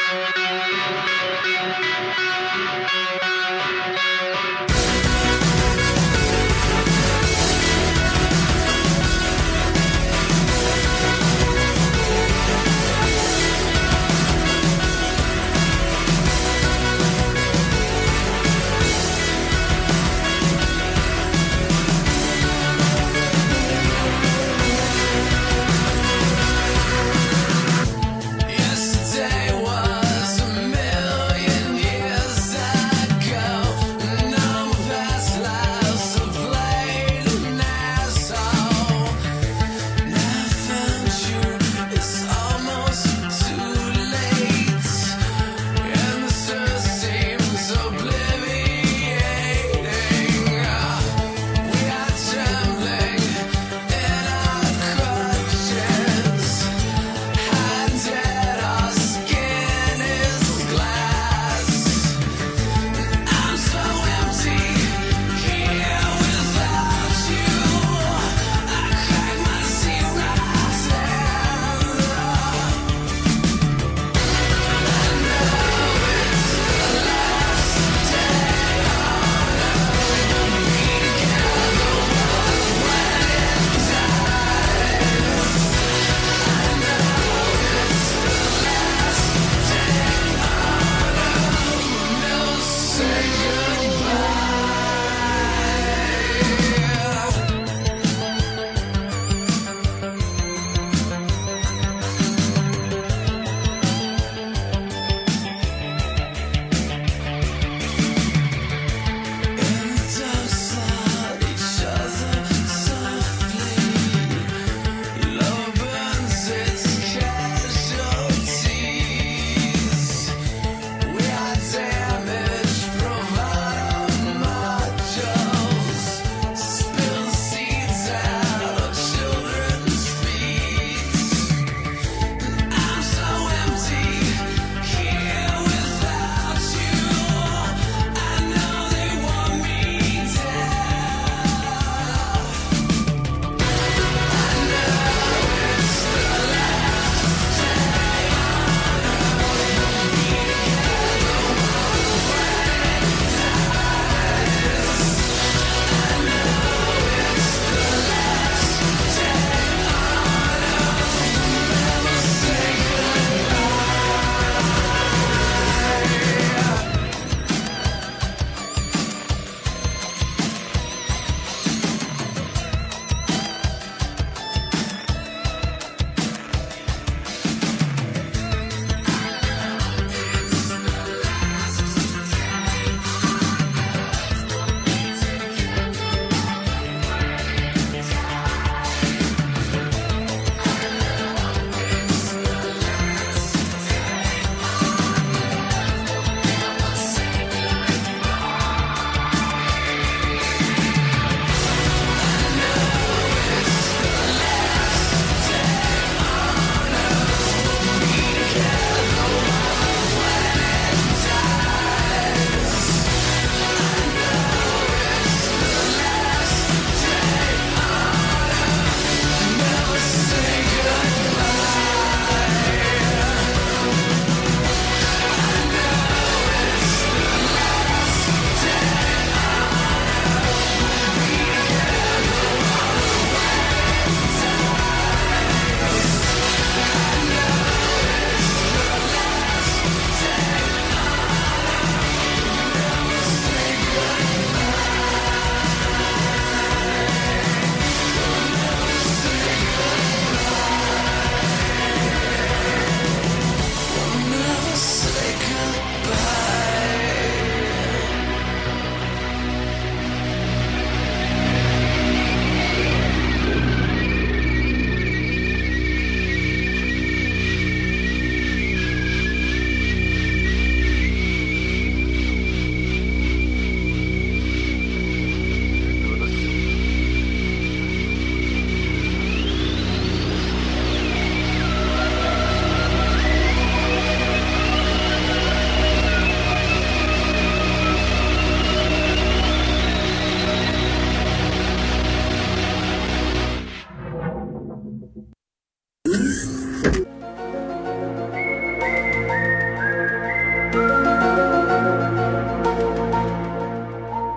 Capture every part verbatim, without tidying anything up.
Yesterday was a million years ago. No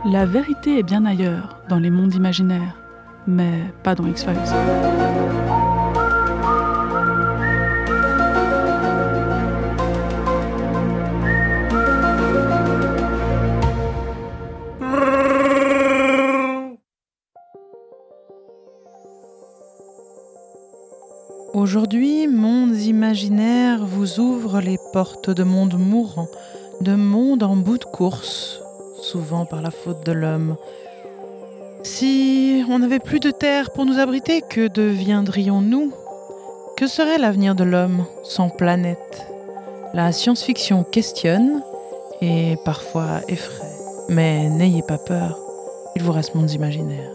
La vérité est bien ailleurs, dans les mondes imaginaires, mais pas dans X-Files. Aujourd'hui, Mondes imaginaires vous ouvre les portes de mondes mourants, de mondes en bout de course, souvent par la faute de l'homme. Si on n'avait plus de terre pour nous abriter, que deviendrions-nous ? Que serait l'avenir de l'homme sans planète ? La science-fiction questionne et parfois effraie. Mais n'ayez pas peur, il vous reste Mondes imaginaires.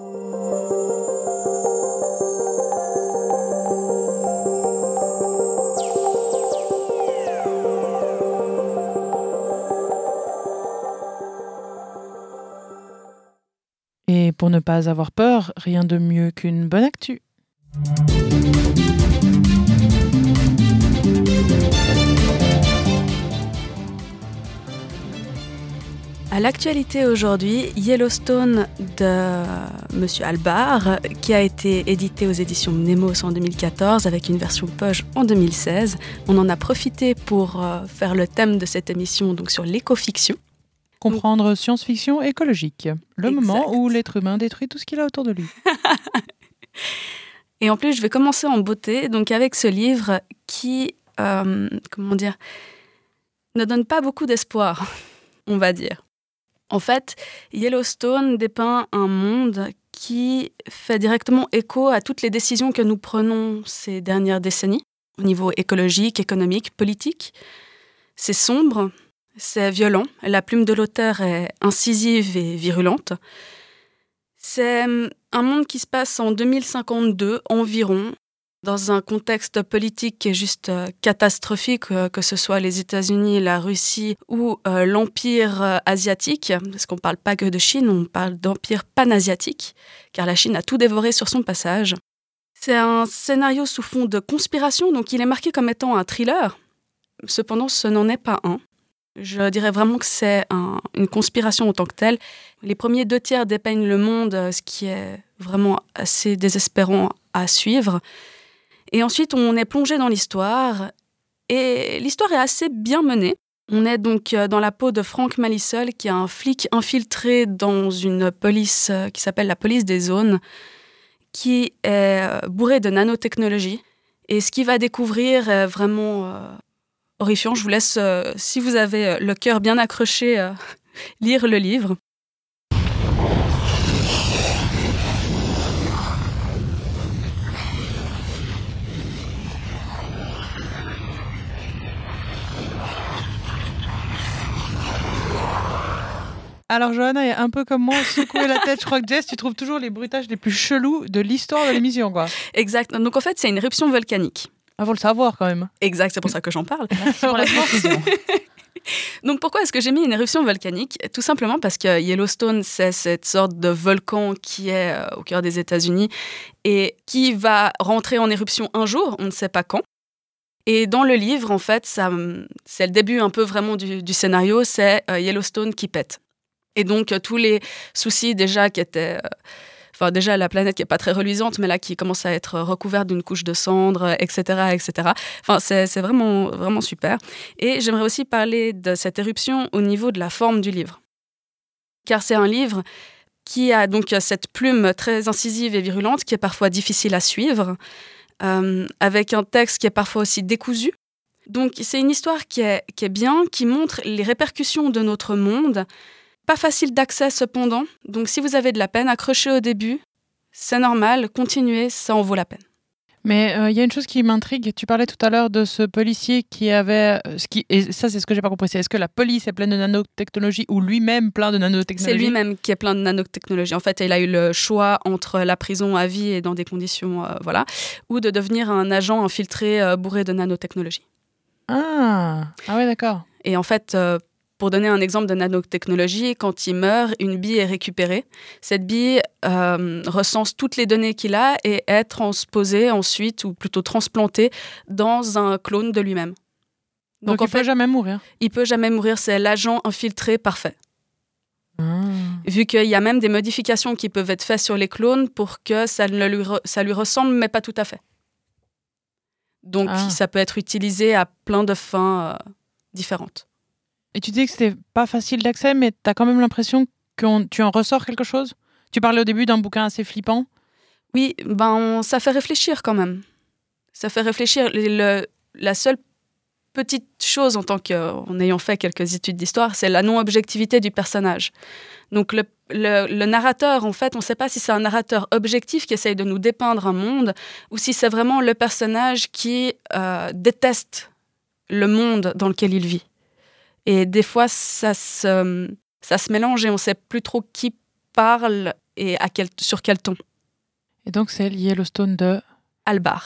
Et pour ne pas avoir peur, rien de mieux qu'une bonne actu. À l'actualité aujourd'hui, Yellowstone de Monsieur Albar, qui a été édité aux éditions Nemos en deux mille quatorze avec une version poche en deux mille seize. On en a profité pour euh, faire le thème de cette émission, donc sur l'écofiction. Comprendre science-fiction écologique, le Exact. moment où l'être humain détruit tout ce qu'il a autour de lui. Et en plus, je vais commencer en beauté, donc avec ce livre qui, euh, comment dire, ne donne pas beaucoup d'espoir, on va dire. En fait, Yellowstone dépeint un monde qui fait directement écho à toutes les décisions que nous prenons ces dernières décennies, au niveau écologique, économique, politique. C'est sombre. C'est violent, la plume de l'auteur est incisive et virulente. C'est un monde qui se passe en deux mille cinquante-deux environ, dans un contexte politique qui est juste catastrophique, que ce soit les États-Unis, la Russie ou euh, l'Empire asiatique, parce qu'on ne parle pas que de Chine, on parle d'empire panasiatique, car la Chine a tout dévoré sur son passage. C'est un scénario sous fond de conspiration, donc il est marqué comme étant un thriller. Cependant, ce n'en est pas un. Je dirais vraiment que c'est un, une conspiration en tant que telle. Les premiers deux tiers dépeignent le monde, ce qui est vraiment assez désespérant à suivre. Et ensuite, on est plongé dans l'histoire. Et l'histoire est assez bien menée. On est donc dans la peau de Frank Malisol, qui est un flic infiltré dans une police qui s'appelle la police des zones, qui est bourrée de nanotechnologie. Et ce qu'il va découvrir est vraiment... Euh, horrifiant. Je vous laisse, euh, si vous avez euh, le cœur bien accroché, euh, lire le livre. Alors Johanna est un peu comme moi, secouer la tête. Je crois que Jess, tu trouves toujours les bruitages les plus chelous de l'histoire de l'émission, quoi. Exact. Donc en fait, c'est une éruption volcanique. Ah, faut le savoir quand même. Exact, c'est pour ça que j'en parle. Merci pour la précision. Donc pourquoi est-ce que j'ai mis une éruption volcanique ? Tout simplement parce que Yellowstone, c'est cette sorte de volcan qui est euh, au cœur des États-Unis et qui va rentrer en éruption un jour, on ne sait pas quand. Et dans le livre, en fait, ça, c'est le début un peu vraiment du, du scénario, c'est euh, Yellowstone qui pète. Et donc euh, tous les soucis déjà qui étaient... Euh, Enfin, déjà, la planète qui n'est pas très reluisante, mais là, qui commence à être recouverte d'une couche de cendres, et cetera, et cetera. Enfin, c'est, c'est vraiment, vraiment super. Et j'aimerais aussi parler de cette éruption au niveau de la forme du livre. Car c'est un livre qui a donc cette plume très incisive et virulente, qui est parfois difficile à suivre, euh, avec un texte qui est parfois aussi décousu. Donc, c'est une histoire qui est, qui est bien, qui montre les répercussions de notre monde. Pas facile d'accès cependant, donc si vous avez de la peine, accrochez au début, c'est normal, continuez, ça en vaut la peine. Mais il euh, y a une chose qui m'intrigue, tu parlais tout à l'heure de ce policier qui avait, euh, ce qui, et ça c'est ce que j'ai pas compris, c'est est-ce que la police est pleine de nanotechnologie ou lui-même plein de nanotechnologie ? C'est lui-même qui est plein de nanotechnologie. En fait, il a eu le choix entre la prison à vie et dans des conditions, euh, voilà, ou de devenir un agent infiltré euh, bourré de nanotechnologie. Ah, ah ouais, d'accord. Et en fait... Euh, Pour donner un exemple de nanotechnologie, quand il meurt, une bille est récupérée. Cette bille euh, recense toutes les données qu'il a et est transposée ensuite, ou plutôt transplantée, dans un clone de lui-même. Donc, Donc il ne peut jamais mourir. Il ne peut jamais mourir, c'est l'agent infiltré parfait. Ah. Vu qu'il y a même des modifications qui peuvent être faites sur les clones pour que ça, ne lui, re- ça lui ressemble, mais pas tout à fait. Donc, Ah. ça peut être utilisé à plein de fins euh, différentes. Et tu dis que c'était pas facile d'accès, mais t'as quand même l'impression que tu en ressors quelque chose ? Tu parlais au début d'un bouquin assez flippant. Oui, ben, on- ça fait réfléchir quand même. Ça fait réfléchir. Le, le- la seule petite chose en tant que, en ayant fait quelques études d'histoire, c'est la non-objectivité du personnage. Donc le, le, le narrateur, en fait, on ne sait pas si c'est un narrateur objectif qui essaye de nous dépeindre un monde ou si c'est vraiment le personnage qui euh, déteste le monde dans lequel il vit. Et des fois, ça se, ça se mélange et on ne sait plus trop qui parle et à quel, sur quel ton. Et donc c'est Yellowstone de Albar.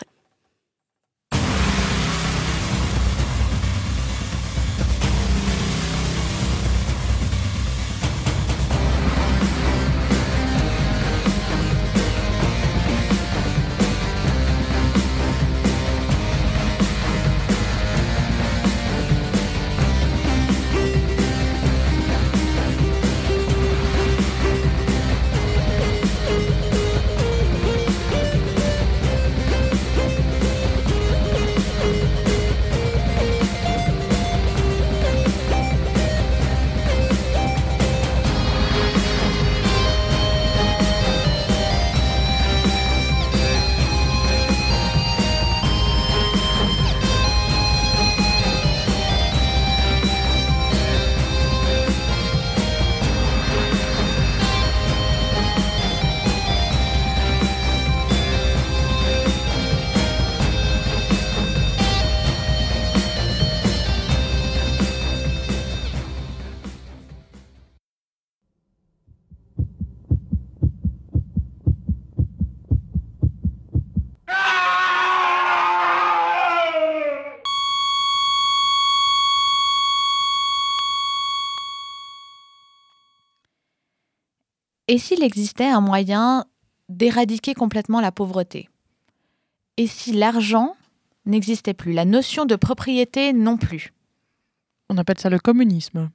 Et s'il existait un moyen d'éradiquer complètement la pauvreté ? Et si l'argent n'existait plus, la notion de propriété non plus ? On appelle ça le communisme.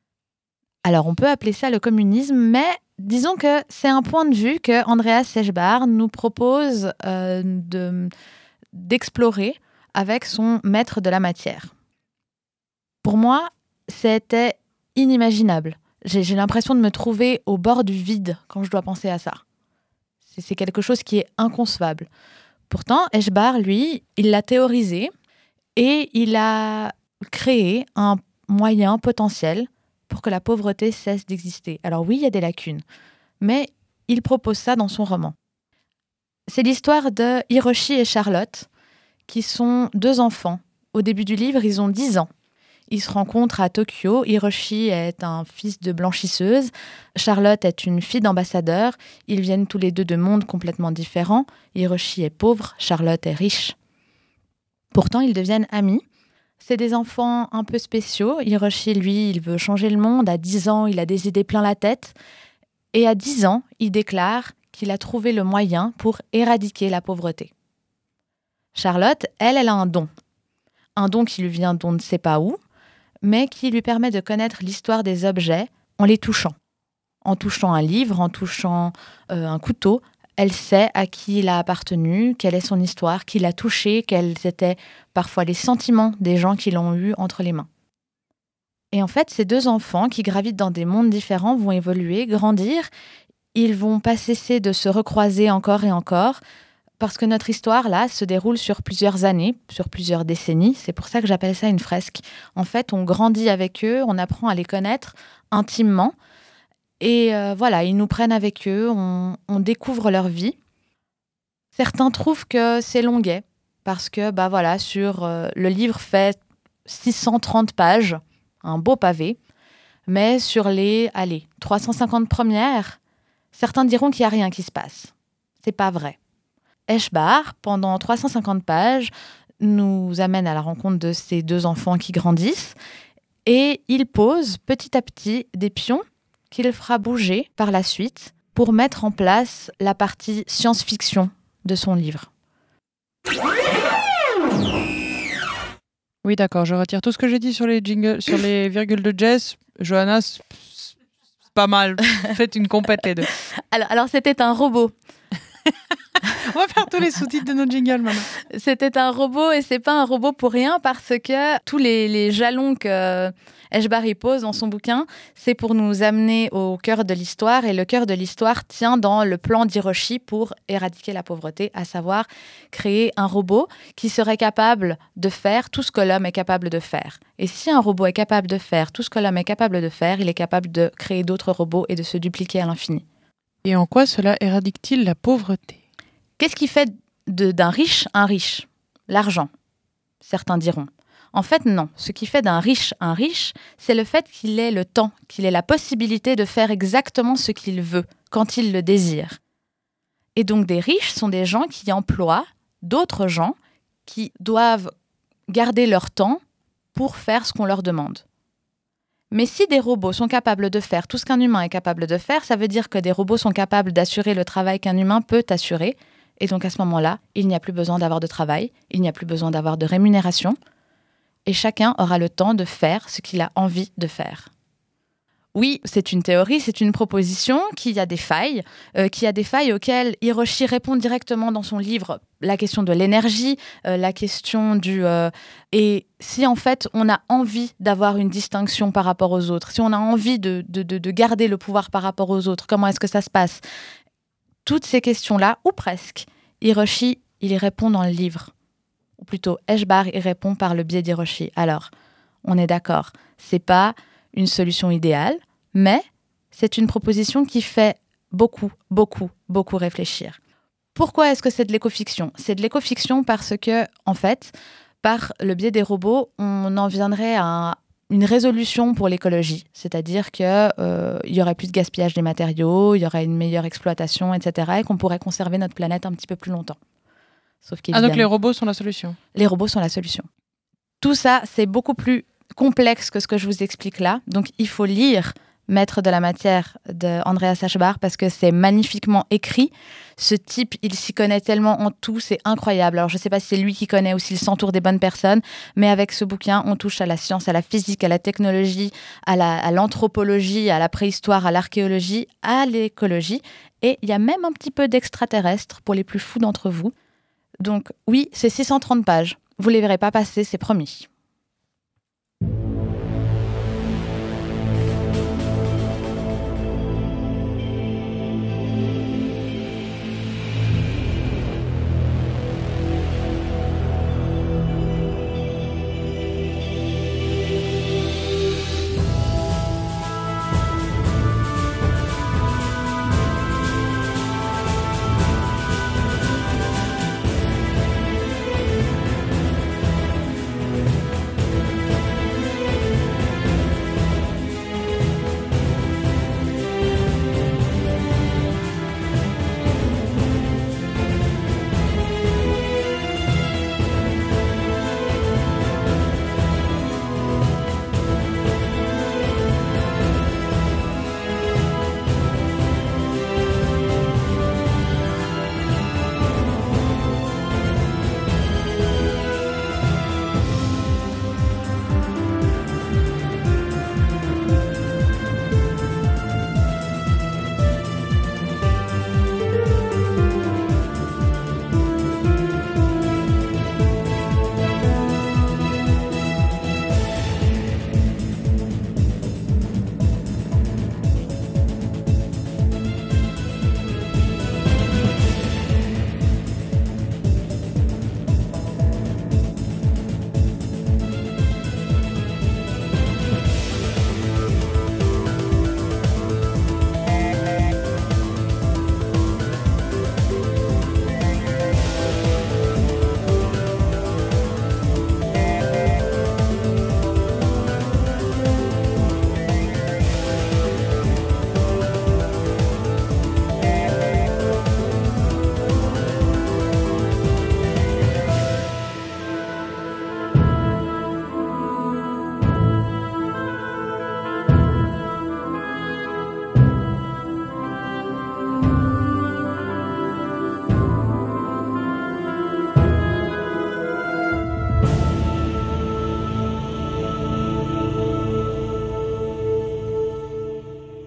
Alors on peut appeler ça le communisme, mais disons que c'est un point de vue que Andreas Eschbar nous propose euh, de, d'explorer avec son maître de la matière. Pour moi, c'était inimaginable. J'ai, j'ai l'impression de me trouver au bord du vide quand je dois penser à ça. C'est, c'est quelque chose qui est inconcevable. Pourtant, Eschbar, lui, il l'a théorisé et il a créé un moyen potentiel pour que la pauvreté cesse d'exister. Alors oui, il y a des lacunes, mais il propose ça dans son roman. C'est l'histoire de Hiroshi et Charlotte, qui sont deux enfants. Au début du livre, ils ont dix ans. Ils se rencontrent à Tokyo. Hiroshi est un fils de blanchisseuse. Charlotte est une fille d'ambassadeur. Ils viennent tous les deux de mondes complètement différents. Hiroshi est pauvre, Charlotte est riche. Pourtant, ils deviennent amis. C'est des enfants un peu spéciaux. Hiroshi, lui, il veut changer le monde. À dix ans, il a des idées plein la tête. Et à dix ans, il déclare qu'il a trouvé le moyen pour éradiquer la pauvreté. Charlotte, elle, elle a un don. Un don qui lui vient d'on ne sait pas où, mais qui lui permet de connaître l'histoire des objets en les touchant. En touchant un livre, en touchant euh, un couteau, elle sait à qui il a appartenu, quelle est son histoire, qui l'a touché, quels étaient parfois les sentiments des gens qui l'ont eu entre les mains. Et en fait, ces deux enfants qui gravitent dans des mondes différents vont évoluer, grandir. Ils vont pas cesser de se recroiser encore et encore, parce que notre histoire, là, se déroule sur plusieurs années, sur plusieurs décennies. C'est pour ça que j'appelle ça une fresque. En fait, on grandit avec eux, on apprend à les connaître intimement. Et euh, voilà, ils nous prennent avec eux, on, on découvre leur vie. Certains trouvent que c'est longuet, parce que bah voilà, sur, euh, le livre fait six cent trente pages, un beau pavé. Mais sur les, allez, trois cent cinquante premières, certains diront qu'il n'y a rien qui se passe. C'est pas vrai. Eschbar, pendant trois cent cinquante pages, nous amène à la rencontre de ces deux enfants qui grandissent et il pose petit à petit des pions qu'il fera bouger par la suite pour mettre en place la partie science-fiction de son livre. Oui, d'accord, je retire tout ce que j'ai dit sur les jingles, sur les virgules de Jess. Johanna, pas mal. Faites une compète les deux. Alors, alors c'était un robot. On va faire tous les sous-titres de nos jingles maintenant. C'était un robot et c'est pas un robot pour rien parce que tous les, les jalons que Eshbar y pose dans son bouquin, c'est pour nous amener au cœur de l'histoire et le cœur de l'histoire tient dans le plan d'Hiroshi pour éradiquer la pauvreté, à savoir créer un robot qui serait capable de faire tout ce que l'homme est capable de faire. Et si un robot est capable de faire tout ce que l'homme est capable de faire, il est capable de créer d'autres robots et de se dupliquer à l'infini. Et en quoi cela éradique-t-il la pauvreté ? Qu'est-ce qui fait de, d'un riche un riche ? L'argent, certains diront. En fait, non. Ce qui fait d'un riche un riche, c'est le fait qu'il ait le temps, qu'il ait la possibilité de faire exactement ce qu'il veut, quand il le désire. Et donc, des riches sont des gens qui emploient d'autres gens qui doivent garder leur temps pour faire ce qu'on leur demande. Mais si des robots sont capables de faire tout ce qu'un humain est capable de faire, ça veut dire que des robots sont capables d'assurer le travail qu'un humain peut assurer. Et donc à ce moment-là, il n'y a plus besoin d'avoir de travail, il n'y a plus besoin d'avoir de rémunération. Et chacun aura le temps de faire ce qu'il a envie de faire. Oui, c'est une théorie, c'est une proposition qui a des failles, euh, qui a des failles auxquelles Hiroshi répond directement dans son livre. La question de l'énergie, euh, la question du... Euh, et si en fait on a envie d'avoir une distinction par rapport aux autres, si on a envie de, de, de, de garder le pouvoir par rapport aux autres, comment est-ce que ça se passe ? Toutes ces questions-là, ou presque, Hiroshi, il y répond dans le livre. Ou plutôt, Eshbar y répond par le biais d'Hiroshi. Alors, on est d'accord, c'est pas une solution idéale, mais c'est une proposition qui fait beaucoup, beaucoup, beaucoup réfléchir. Pourquoi est-ce que c'est de l'écofiction ? C'est de l'écofiction parce que, en fait, par le biais des robots, on en viendrait à une résolution pour l'écologie. C'est-à-dire qu'il euh, y aurait plus de gaspillage des matériaux, il y aurait une meilleure exploitation, et cetera, et qu'on pourrait conserver notre planète un petit peu plus longtemps. Sauf ah, donc les robots sont la solution ? Les robots sont la solution. Tout ça, c'est beaucoup plus complexe que ce que je vous explique là. Donc, il faut lire Maître de la matière de Andreas Eshbar parce que c'est magnifiquement écrit. Ce type, il s'y connaît tellement en tout, c'est incroyable. Alors, je ne sais pas si c'est lui qui connaît ou s'il s'entoure des bonnes personnes, mais avec ce bouquin, on touche à la science, à la physique, à la technologie, à, la, à l'anthropologie, à la préhistoire, à l'archéologie, à l'écologie. Et il y a même un petit peu d'extraterrestre pour les plus fous d'entre vous. Donc, oui, c'est six cent trente pages. Vous ne les verrez pas passer, c'est promis.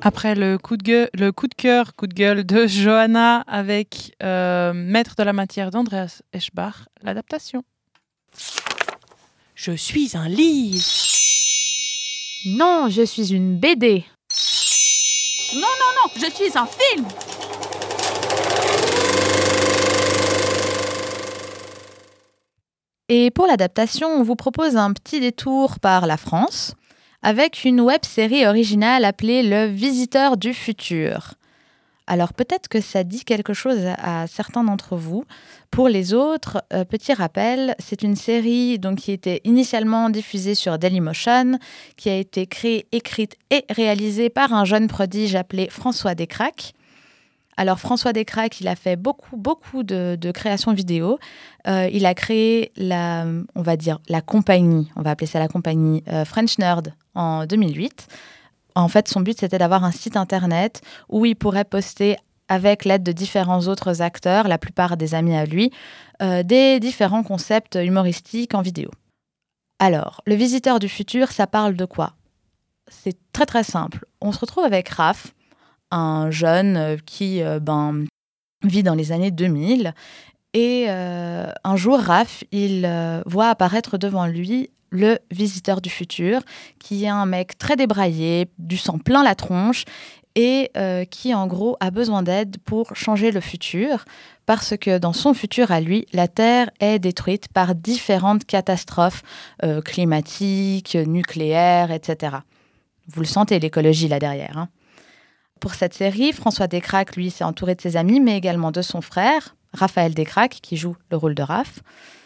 Après le coup de gueule, le coup de cœur, coup de gueule de Johanna avec euh, Maître de la matière d'Andreas Eschbach, l'adaptation. Je suis un livre. Non, je suis une B D. Non, non, non, je suis un film. Et pour l'adaptation, on vous propose un petit détour par la France avec une web-série originale appelée Le Visiteur du futur. Alors peut-être que ça dit quelque chose à certains d'entre vous. Pour les autres, euh, petit rappel, c'est une série donc, qui était initialement diffusée sur Dailymotion, qui a été créée, écrite et réalisée par un jeune prodige appelé François Descraques. Alors François Descraques, il a fait beaucoup, beaucoup de, de créations vidéo. Euh, il a créé la, on va dire, la compagnie, on va appeler ça la compagnie euh, French Nerd en deux mille huit. En fait, son but, c'était d'avoir un site internet où il pourrait poster, avec l'aide de différents autres acteurs, la plupart des amis à lui, euh, des différents concepts humoristiques en vidéo. Alors, Le Visiteur du futur, ça parle de quoi ? C'est très très simple. On se retrouve avec Raph, un jeune qui euh, ben, vit dans les années deux mille. Et euh, un jour, Raph, il euh, voit apparaître devant lui le visiteur du futur, qui est un mec très débraillé, du sang plein la tronche, et euh, qui, en gros, a besoin d'aide pour changer le futur, parce que dans son futur à lui, la Terre est détruite par différentes catastrophes euh, climatiques, nucléaires, et cetera. Vous le sentez, l'écologie, là derrière, hein. Pour cette série, François Descraques, lui, s'est entouré de ses amis, mais également de son frère, Raphaël Descraques, qui joue le rôle de Raph.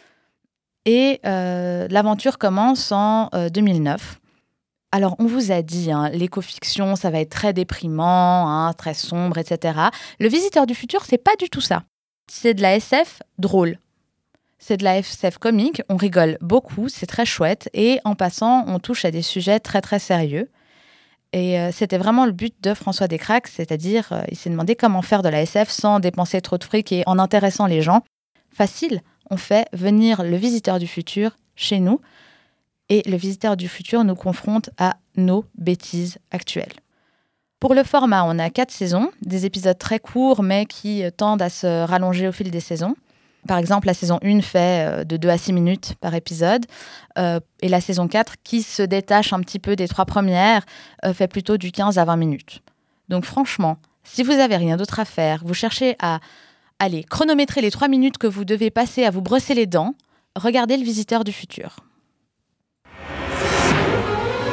Et euh, l'aventure commence en euh, deux mille neuf. Alors, on vous a dit, hein, l'éco-fiction, ça va être très déprimant, hein, très sombre, et cetera. Le Visiteur du futur, c'est pas du tout ça. C'est de la S F drôle. C'est de la S F comique, on rigole beaucoup, c'est très chouette. Et en passant, on touche à des sujets très, très sérieux. Et euh, c'était vraiment le but de François Descraques, c'est-à-dire, euh, il s'est demandé comment faire de la S F sans dépenser trop de fric et en intéressant les gens. Facile, on fait venir le visiteur du futur chez nous, et le visiteur du futur nous confronte à nos bêtises actuelles. Pour le format, on a quatre saisons, des épisodes très courts, mais qui tendent à se rallonger au fil des saisons. Par exemple, la saison un fait de deux à six minutes par épisode, euh, et la saison quatre, qui se détache un petit peu des trois premières, euh, fait plutôt du quinze à vingt minutes. Donc franchement, si vous n'avez rien d'autre à faire, vous cherchez à aller chronométrer les trois minutes que vous devez passer à vous brosser les dents, regardez Le Visiteur du futur. Non !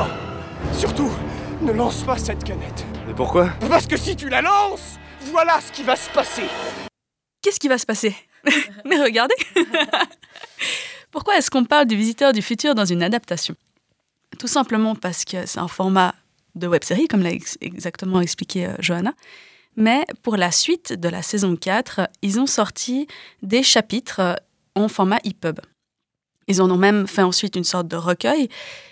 Surtout, ne lance pas cette canette. Mais pourquoi ? Parce que si tu la lances, voilà ce qui va se passer. Qu'est-ce qui va se passer ? Mais regardez. Pourquoi est-ce qu'on parle du Visiteur du futur dans une adaptation ? Tout simplement parce que c'est un format de web-série, comme l'a ex- exactement expliqué euh, Johanna. Mais pour la suite de la saison quatre, ils ont sorti des chapitres euh, en format E P U B. Ils en ont même fait ensuite une sorte de recueil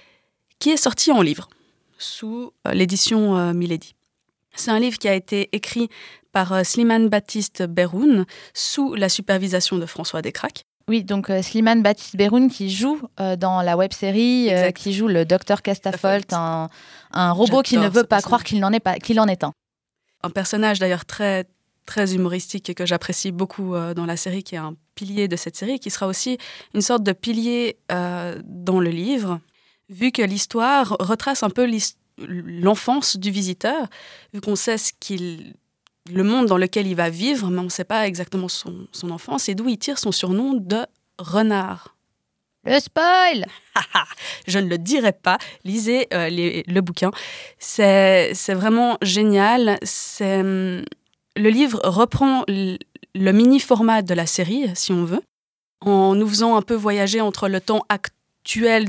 qui est sorti en livre, sous euh, l'édition euh, Milady. C'est un livre qui a été écrit par euh, Slimane Baptiste Berhoun, sous la supervision de François Descraques. Oui, donc euh, Slimane Baptiste Berhoun qui joue euh, dans la web-série, euh, qui joue le docteur Castafolt, un, un robot J'adore qui ne veut ce pas personnage. croire qu'il n'en est pas, qu'il en est un. Un personnage d'ailleurs très, très humoristique et que j'apprécie beaucoup euh, dans la série, qui est un pilier de cette série, qui sera aussi une sorte de pilier euh, dans le livre, vu que l'histoire retrace un peu l'histoire l'enfance du visiteur, vu qu'on sait ce qu'il, le monde dans lequel il va vivre, mais on ne sait pas exactement son, son enfance et d'où il tire son surnom de renard. Le spoil! Je ne le dirai pas, lisez euh, les, le bouquin. C'est, c'est vraiment génial. C'est, le livre reprend le, le mini-format de la série, si on veut, en nous faisant un peu voyager entre le temps actuel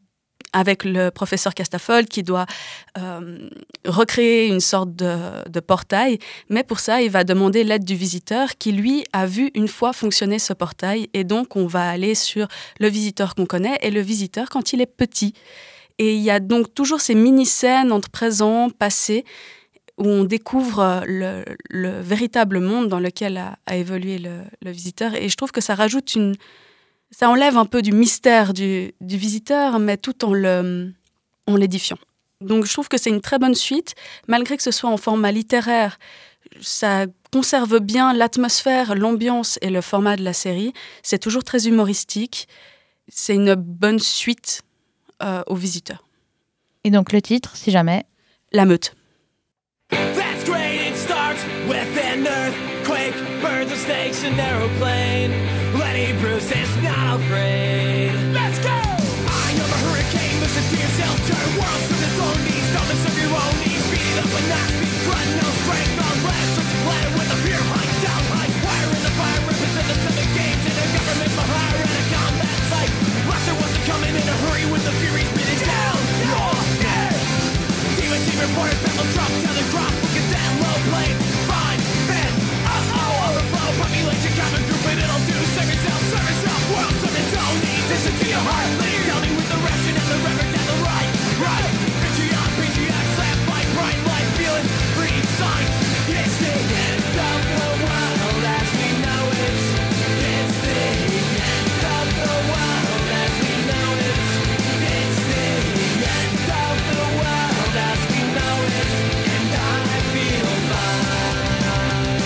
avec le professeur Castafolt qui doit euh, recréer une sorte de, de portail. Mais pour ça, il va demander l'aide du visiteur qui, lui, a vu une fois fonctionner ce portail. Et donc, on va aller sur le visiteur qu'on connaît et le visiteur quand il est petit. Et il y a donc toujours ces mini-scènes entre présent, passé, où on découvre le, le véritable monde dans lequel a, a évolué le, le visiteur. Et je trouve que ça rajoute une... Ça enlève un peu du mystère du, du visiteur, mais tout en, le, en l'édifiant. Donc je trouve que c'est une très bonne suite, malgré que ce soit en format littéraire. Ça conserve bien l'atmosphère, l'ambiance et le format de la série. C'est toujours très humoristique. C'est une bonne suite euh, aux visiteurs. Et donc le titre, si jamais? La Meute. That's great, it starts with an earthquake, birds and snakes, an aeroplane. Lenny Bruce is not afraid. Let's go! I am a hurricane, listen to yourself, turn worlds to its own knees, don't listen to your own knees, beat it up and not speak, run, no strength, no blast, such a planet with a fear high, down high, wire in the fire, represent the seven games, in a government behind, in a combat site. Russia wasn't coming in a hurry with the furies beating down your neck. Demon team reporters, battle drop, telegraph, look at that low plane, fine, then, uh-oh, overflow, population, common group, and it'll do, serve yourself, serve yourself, world, serve its own needs, listen to your heart, lead, tell me with the direction and the reverend and the right, right, patriot, patriot, slap, fight, bright light, feeling free, sign, it's the end of the world as we know it, it's the end of the world as we know it, it's the end of the world as we know it, and I feel fine.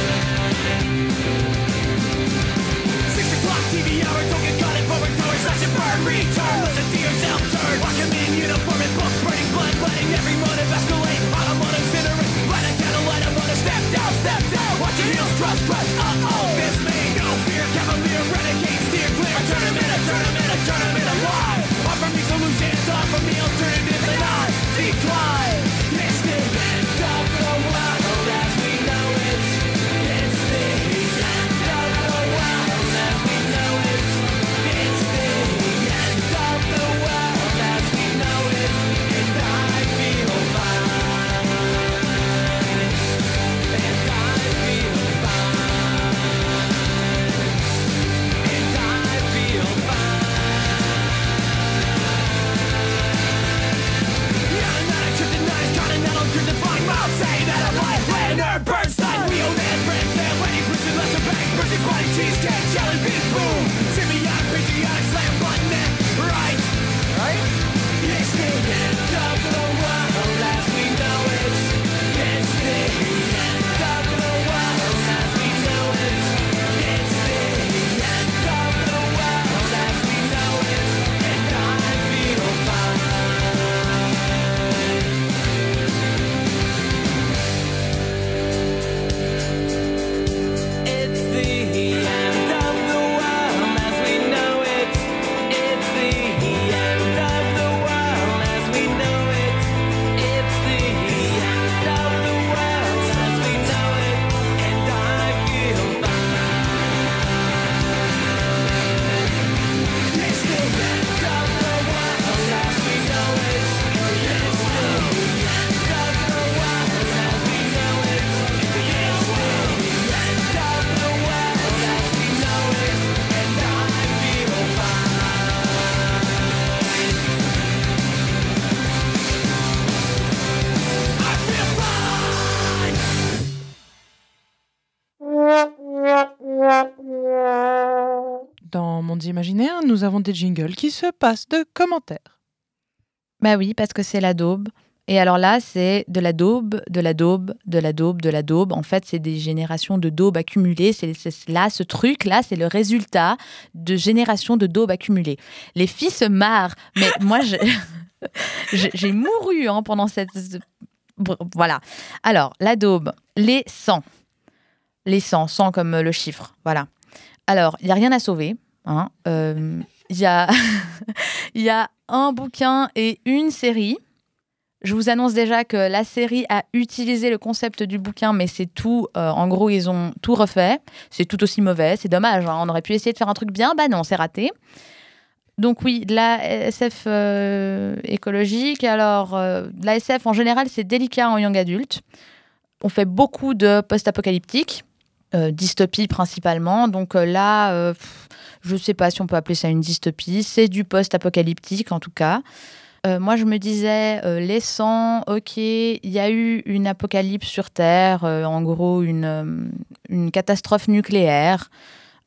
Six o'clock T V hour, don't get caught in forward tower, slash and burn, return, listen to yourself turn, walk him in uniform and book, burning blood, letting every motive escalate, automotive incinerate, light a candle, light a motor, step down, step down, watch your heels trust, trust, uh-oh, this may no fear, cavalier, renegade, steer clear, a tournament, a tournament, a tournament of life, off from the solutions, off from the alternatives, and I decline, it's the end of the world as we know it, it's the end of the world as we know it, it's the end of the world as we know it, and I feel fine, and I feel fine, and I feel fine. Yeah, not a kryptonite, continental to define, I'll say that I'm like Leonard Bernstein, Wheel Man, Brand Man, Lenny Bruce and Lesser Bank, Birthday Party, Cheesecake, Jelly Bean, Boom, symbiotic, patriotic, slam button, man, right, right? It's the end of the world as we know it, it's the end of the world as we know it, it's the end of the world as we know it, and I feel fine. It's the end of the world as we know it. It's the end of the world as we know it. It's the end of the world as we know it. And I feel fine. It's the end of the world as we know it. It's the end of the world as we know it. It's the end of the world as we know it. And I feel fine. I feel fine. Dans Mondes Imaginaires, nous avons des jingles qui se passent de commentaires. Bah oui, parce que c'est la daube. Et alors là, c'est de la daube, de la daube, de la daube, de la daube. En fait, c'est des générations de daubes accumulées. C'est, c'est là, ce truc-là, c'est le résultat de générations de daubes accumulées. Les filles se marrent, mais moi, je... j'ai, j'ai mouru hein, pendant cette... Voilà. Alors, la daube, les cent. Les cent, cent comme le chiffre, voilà. Alors, il n'y a rien à sauver. Hein. Euh, y a... y a un bouquin et une série. Je vous annonce déjà que la série a utilisé le concept du bouquin, mais c'est tout. Euh, en gros, ils ont tout refait. C'est tout aussi mauvais. C'est dommage. Hein. On aurait pu essayer de faire un truc bien. Bah non, c'est raté. Donc oui, de la S F euh, écologique. Alors, euh, de la S F, en général, c'est délicat en young adulte. On fait beaucoup de post-apocalyptique, euh, dystopie principalement. Donc euh, là, euh, pff, je ne sais pas si on peut appeler ça une dystopie. C'est du post-apocalyptique, en tout cas. Euh, moi, je me disais, euh, les cent, ok, il y a eu une apocalypse sur Terre, euh, en gros, une, euh, une catastrophe nucléaire.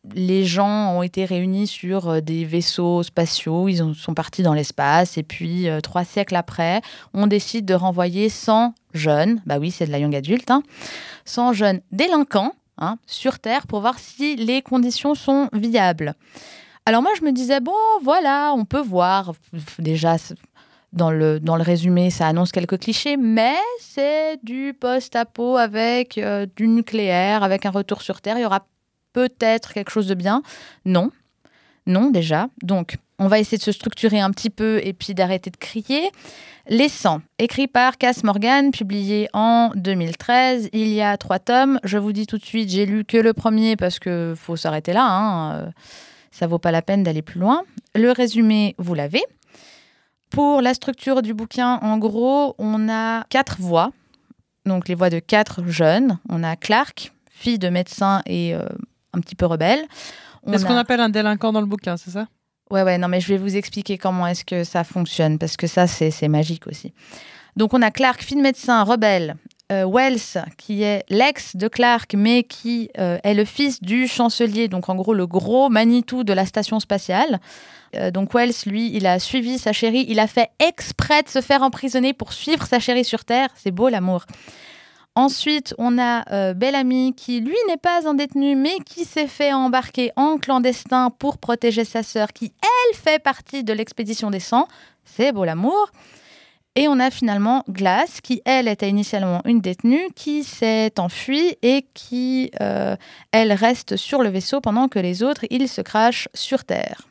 les gens ont été réunis sur des vaisseaux spatiaux, ils ont, sont partis dans l'espace, et puis euh, trois siècles après, on décide de renvoyer cent jeunes, bah oui, c'est de la young adulte, hein, cent jeunes délinquants hein, sur Terre pour voir si les conditions sont viables. Alors moi, je me disais, bon, voilà, on peut voir, déjà... Dans le, dans le résumé, ça annonce quelques clichés, mais c'est du post-apo avec euh, du nucléaire, avec un retour sur Terre. Il y aura peut-être quelque chose de bien. Non. Non, déjà. Donc, on va essayer de se structurer un petit peu et puis d'arrêter de crier. Les cent, écrit par Cass Morgan, publié en deux mille treize. Il y a trois tomes. Je vous dis tout de suite, j'ai lu que le premier parce qu'il faut s'arrêter là. Hein. Ça vaut pas la peine d'aller plus loin. Le résumé, vous l'avez. Pour la structure du bouquin, en gros, on a quatre voix, donc les voix de quatre jeunes. On a Clark, fille de médecin et euh, un petit peu rebelle. C'est ce a... qu'on appelle un délinquant dans le bouquin, c'est ça ? Ouais, ouais, non, mais je vais vous expliquer comment est-ce que ça fonctionne, parce que ça, c'est, c'est magique aussi. Donc, on a Clark, fille de médecin, rebelle. Euh, Wells, qui est l'ex de Clark, mais qui euh, est le fils du chancelier, donc en gros le gros Manitou de la station spatiale. Euh, donc Wells, lui, il a suivi sa chérie, il a fait exprès de se faire emprisonner pour suivre sa chérie sur Terre. C'est beau l'amour. Ensuite, on a euh, Bellamy, qui lui n'est pas un détenu, mais qui s'est fait embarquer en clandestin pour protéger sa sœur, qui elle fait partie de l'expédition des cent. C'est beau l'amour. Et on a finalement Glass, qui, elle, était initialement une détenue, qui s'est enfuie et qui, euh, elle, reste sur le vaisseau pendant que les autres, ils se crachent sur Terre.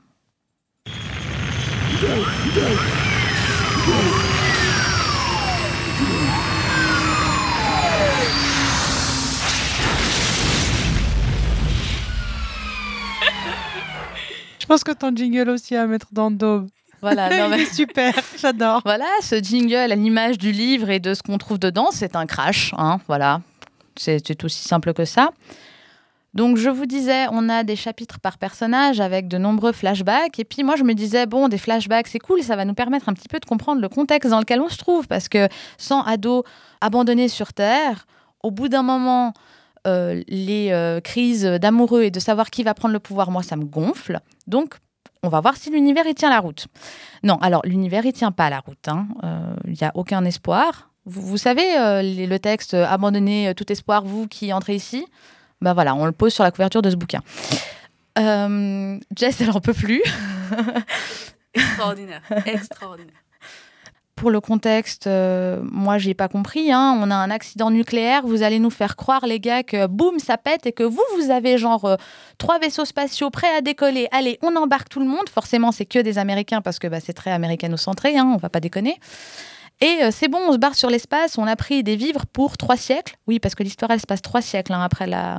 Je pense que ton jingle aussi à mettre dans le dos. Voilà, non, mais... super, j'adore. Voilà, ce jingle à l'image du livre et de ce qu'on trouve dedans, c'est un crash. Hein, voilà, c'est, c'est aussi simple que ça. Donc, je vous disais, on a des chapitres par personnage avec de nombreux flashbacks. Et puis, moi, je me disais, bon, des flashbacks, c'est cool, ça va nous permettre un petit peu de comprendre le contexte dans lequel on se trouve. Parce que cent ados abandonnés sur Terre, au bout d'un moment, euh, les euh, crises d'amoureux et de savoir qui va prendre le pouvoir, moi, ça me gonfle. Donc, on va voir si l'univers, il tient la route. Non, alors, l'univers, il tient pas la route. Il hein. n'y euh, a aucun espoir. Vous, vous savez, euh, les, le texte euh, « Abandonnez tout espoir, vous qui entrez ici », ben voilà, on le pose sur la couverture de ce bouquin. Euh, Jess, elle n'en peut plus. Extraordinaire, extraordinaire. Pour le contexte, euh, moi, j'ai pas compris. Hein. On a un accident nucléaire. Vous allez nous faire croire, les gars, que boum, ça pète et que vous, vous avez genre euh, trois vaisseaux spatiaux prêts à décoller. Allez, on embarque tout le monde. Forcément, c'est que des Américains parce que bah, c'est très américano-centré. Hein, on va pas déconner. Et euh, c'est bon, on se barre sur l'espace. On a pris des vivres pour trois siècles. Oui, parce que l'histoire, elle se passe trois siècles hein, après la,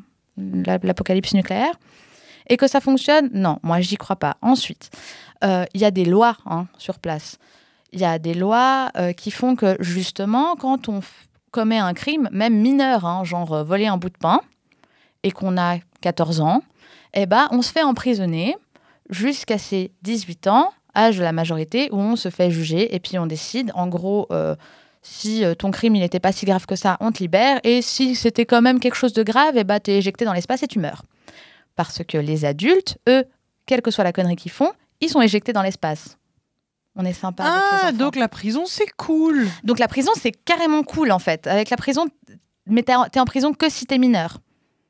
la, l'apocalypse nucléaire. Et que ça fonctionne ? Non, moi, j'y crois pas. Ensuite, il euh, y a des lois hein, sur place. Il y a des lois euh, qui font que, justement, quand on f- commet un crime, même mineur, hein, genre euh, voler un bout de pain, et qu'on a quatorze ans, eh ben, on se fait emprisonner jusqu'à ses dix-huit ans, âge de la majorité, où on se fait juger, et puis on décide, en gros, euh, si euh, ton crime n'était pas si grave que ça, on te libère, et si c'était quand même quelque chose de grave, eh ben, t'es éjecté dans l'espace et tu meurs. Parce que les adultes, eux, quelle que soit la connerie qu'ils font, ils sont éjectés dans l'espace. On est sympa avec les enfants. Ah, donc la prison, c'est cool. Donc la prison, c'est carrément cool, en fait. Avec la prison, mais t'es en, t'es en prison que si t'es mineur. Ok ?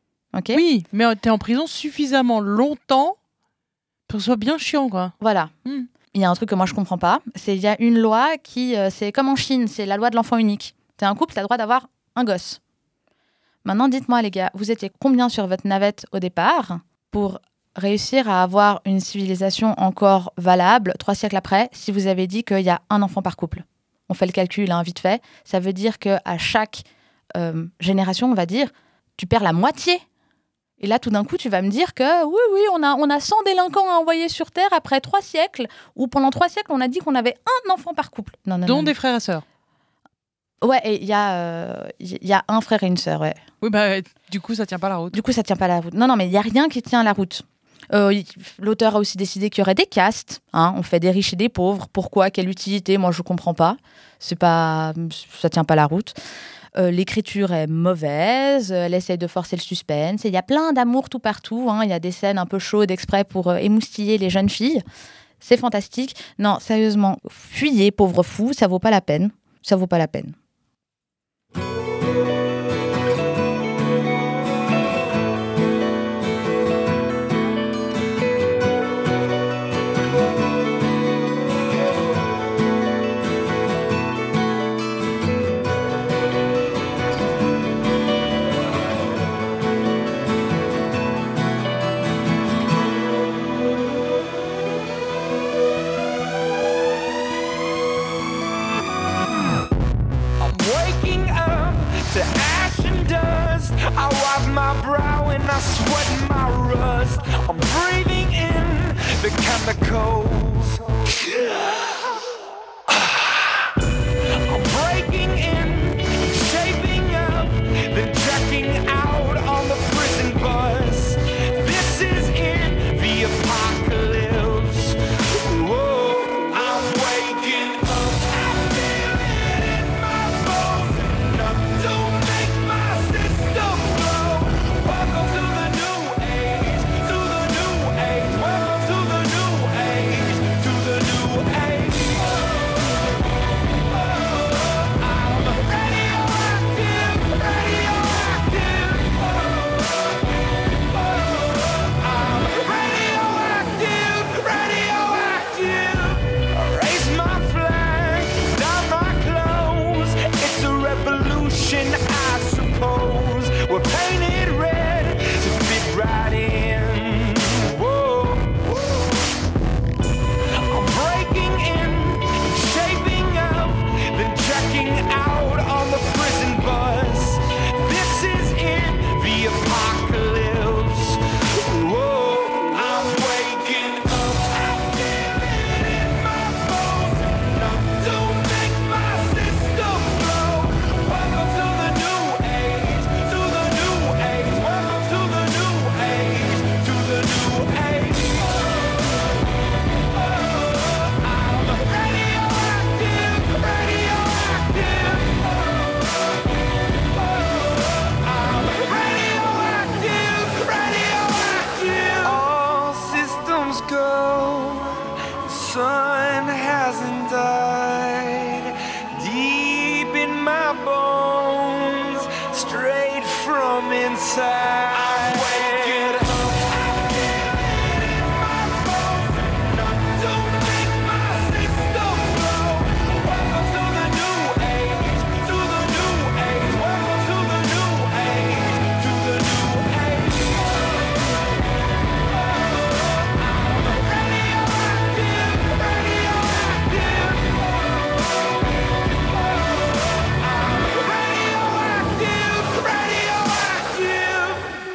Oui, mais t'es en prison suffisamment longtemps pour que ce soit bien chiant, quoi. Voilà. Mm. Il y a un truc que moi, je comprends pas. C'est il y a une loi qui, euh, c'est comme en Chine, c'est la loi de l'enfant unique. T'es un couple, t'as le droit d'avoir un gosse. Maintenant, dites-moi, les gars, vous étiez combien sur votre navette au départ pour réussir à avoir une civilisation encore valable, trois siècles après, si vous avez dit qu'il y a un enfant par couple. On fait le calcul, hein, vite fait. Ça veut dire qu'à chaque euh, génération, on va dire, tu perds la moitié. Et là, tout d'un coup, tu vas me dire que oui, oui, on a, on a cent délinquants à envoyer sur Terre après trois siècles, où pendant trois siècles, on a dit qu'on avait un enfant par couple. Non, non, Dont non, des non. frères et sœurs. Ouais, et il y, euh, y a un frère et une sœur, ouais. Oui, bah, du coup, ça tient pas la route. Du coup, ça tient pas la route. Non, non, mais il n'y a rien qui tient la route. Euh, y, l'auteur a aussi décidé qu'il y aurait des castes. Hein, on fait des riches et des pauvres. Pourquoi ? Quelle utilité ? Moi, je comprends pas. C'est pas, ça tient pas la route. Euh, l'écriture est mauvaise, elle essaie de forcer le suspense. Et il y a plein d'amour tout partout. Hein. Il y a des scènes un peu chaudes exprès pour euh, émoustiller les jeunes filles. C'est fantastique. Non, sérieusement, fuyez, pauvre fou, ça vaut pas la peine. Ça vaut pas la peine. I wipe my brow and I sweat my rust. I'm breathing in the chemicals. I'm breaking in, shaping up, then checking out on the prison bus. This is in the apocalypse. Whoa, I'm waking up. I feel it in my bones. Enough to make my system blow. Welcome to the new age, to the new age. Welcome to the new age, to the new age. I'm radioactive, radioactive. I'm radioactive, radioactive. Raise my flag, down my clothes. It's a revolution, I suppose. We're painted red to fit right in. Whoa, whoa. I'm breaking in, shaping up, then checking out on the prison bus. This is in the apocalypse. Whoa, I'm waking up. I feel it in my bones. Enough to make my system blow. Welcome to the new age, to the new age. Welcome to the new age, to the new age. I'm radioactive, radioactive. I'm radioactive, radioactive. All systems go. The sun hasn't died. Deep in my bones, straight from inside. I'm waking up. I feel it in my bones. Enough to make my system blow. Welcome to the new age, to the new age. Welcome to the new age, to the new age. I'm radioactive, radioactive. I'm radioactive, radioactive.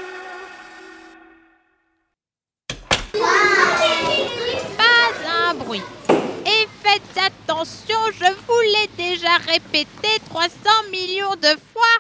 Pas un bruit. Et faites attention, je vous l'ai déjà répété trois cents millions de fois.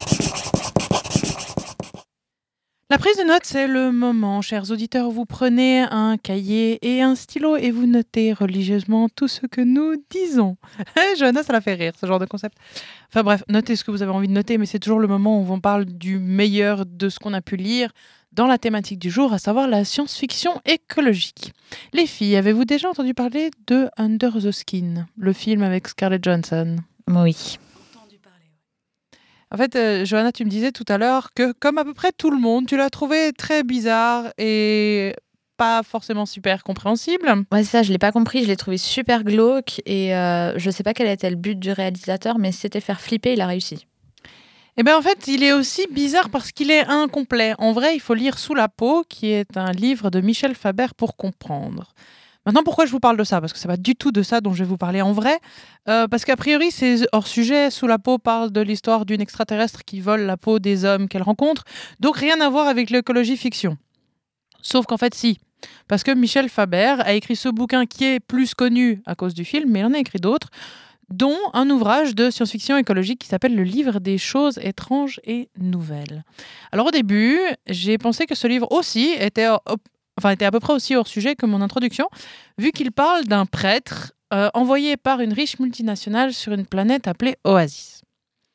La prise de notes, c'est le moment, chers auditeurs. Vous prenez un cahier et un stylo et vous notez religieusement tout ce que nous disons. Johanna, ça la fait rire, ce genre de concept. Enfin bref, notez ce que vous avez envie de noter, mais c'est toujours le moment où on parle du meilleur de ce qu'on a pu lire dans la thématique du jour, à savoir la science-fiction écologique. Les filles, avez-vous déjà entendu parler de Under the Skin, le film avec Scarlett Johansson ? Oui. En fait, euh, Johanna, tu me disais tout à l'heure que, comme à peu près tout le monde, tu l'as trouvé très bizarre et pas forcément super compréhensible. Ouais, c'est ça, je l'ai pas compris, je l'ai trouvé super glauque et euh, je sais pas quel était le but du réalisateur, mais c'était faire flipper, il a réussi. Eh bien, en fait, il est aussi bizarre parce qu'il est incomplet. En vrai, il faut lire Sous la peau, qui est un livre de Michel Faber pour comprendre. Maintenant, pourquoi je vous parle de ça ? Parce que c'est pas du tout de ça dont je vais vous parler en vrai. Euh, parce qu'a priori, c'est hors sujet. Sous la peau parle de l'histoire d'une extraterrestre qui vole la peau des hommes qu'elle rencontre. Donc, rien à voir avec l'écologie fiction. Sauf qu'en fait, si. Parce que Michel Faber a écrit ce bouquin qui est plus connu à cause du film, mais il en a écrit d'autres, dont un ouvrage de science-fiction écologique qui s'appelle « Le livre des choses étranges et nouvelles ». Alors, au début, j'ai pensé que ce livre aussi était... Enfin, était à peu près aussi hors sujet que mon introduction, vu qu'il parle d'un prêtre euh, envoyé par une riche multinationale sur une planète appelée Oasis.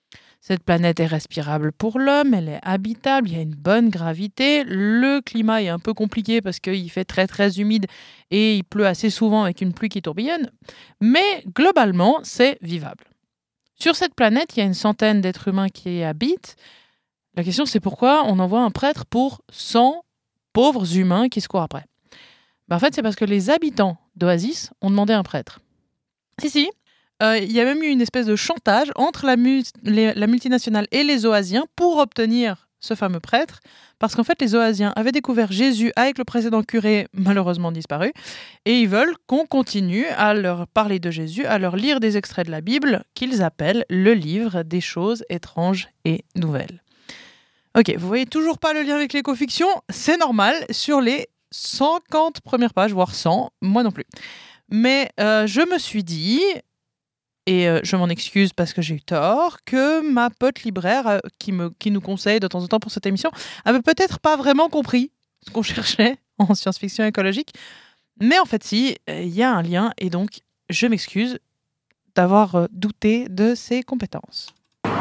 Cette planète est respirable pour l'homme, elle est habitable, il y a une bonne gravité. Le climat est un peu compliqué parce qu'il fait très très humide et il pleut assez souvent avec une pluie qui tourbillonne. Mais globalement, c'est vivable. Sur cette planète, il y a une centaine d'êtres humains qui y habitent. La question, c'est pourquoi on envoie un prêtre pour cent pauvres humains qui se courent après. Ben, en fait, c'est parce que les habitants d'Oasis ont demandé un prêtre. Si, si. Euh, il y a même eu une espèce de chantage entre la, mu- les, la multinationale et les Oasiens pour obtenir ce fameux prêtre, parce qu'en fait, les Oasiens avaient découvert Jésus avec le précédent curé, malheureusement disparu, et ils veulent qu'on continue à leur parler de Jésus, à leur lire des extraits de la Bible, qu'ils appellent le livre des choses étranges et nouvelles. Ok, vous voyez toujours pas le lien avec l'écofiction, c'est normal, sur les cinquante premières pages, voire cent, moi non plus. Mais euh, je me suis dit... Et euh, je m'en excuse parce que j'ai eu tort, que ma pote libraire euh, qui, me, qui nous conseille de temps en temps pour cette émission avait peut-être pas vraiment compris ce qu'on cherchait en science-fiction écologique. Mais en fait, si, il euh, y a un lien et donc je m'excuse d'avoir euh, douté de ses compétences.